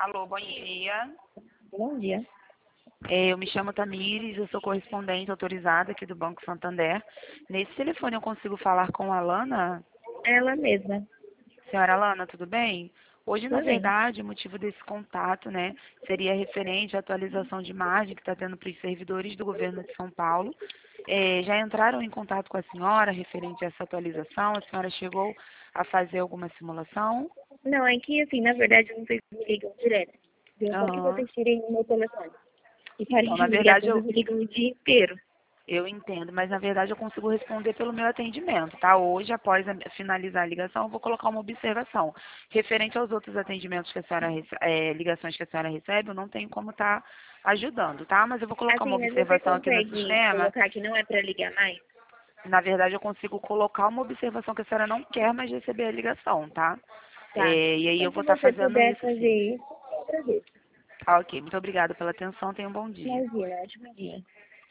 Alô, bom dia. Bom dia. Eu me chamo Tamires, eu sou correspondente autorizada aqui do Banco Santander. Nesse telefone eu consigo falar com a Alana? Ela mesma. Senhora Alana, tudo bem? Hoje, na Tudo bem. verdade, o motivo desse contato, né, seria referente à atualização de margem que está tendo para os servidores do governo de São Paulo. Já entraram em contato com a senhora referente a essa atualização? A senhora chegou a fazer alguma simulação? Não, é que assim, na verdade, não sei se me ligam direto. Eu só que Aham. vocês tirem o meu telefone. E parem Então, de na me ligar verdade, quando me ligam o dia inteiro. eu entendo, mas na verdade eu consigo responder pelo meu atendimento, tá? Hoje, após finalizar a ligação, eu vou colocar uma observação. Referente aos outros atendimentos que a senhora, ligações que a senhora recebe, eu não tenho como estar ajudando, tá? Mas eu vou colocar uma Assim, mas você observação aqui no consegue sistema. colocar que não é para ligar mais? Na verdade, eu consigo colocar uma observação que a senhora não quer mais receber a ligação, tá? Tá. E aí eu Então, vou se estar você fazendo puder isso sim. fazer isso, eu agradeço. Tá, ok. Muito obrigada pela atenção. Tenha um bom dia. Imagina, ótimo dia.